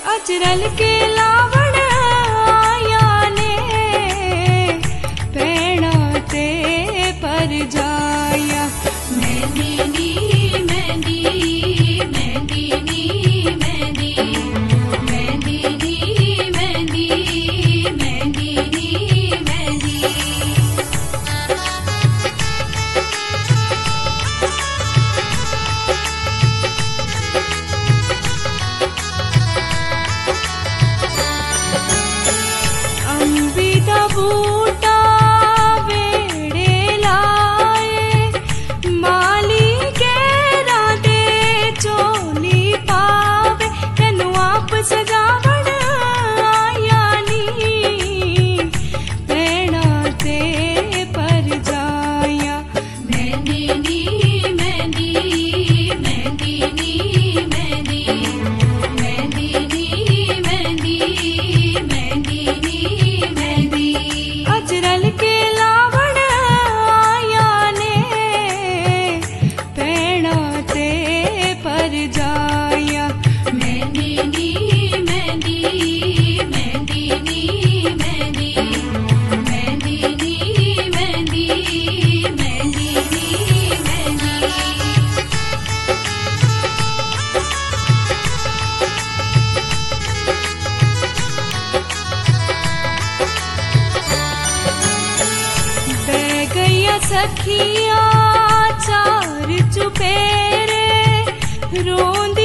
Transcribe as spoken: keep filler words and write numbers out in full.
अजरल के लावण आया ने पैणा ते पर जाया। मेहंदी नी मेहंदी मेहंदी नी मेहंदी मेहंदी नी मेहंदी मेहंदी नी मेहंदी। बूटा वेड़े लाए माली केरा दे चोली पावे तेनू आप सजावण आया नी पैणा ते पर जाया। मेहंदी नी मेहंदी मेहंदी नी मेहंदी मेहंदी नी मेहंदी मेहंदी नी मेहंदी। अजरल के लावण आया ने पैणा ते पर जाया। मेहंदी नी मेहंदी मेहंदी नी मेहंदी मेहंदी नी मेहंदी मेहंदी नी मेहंदी। सखिया चार चुपेरे रोंदी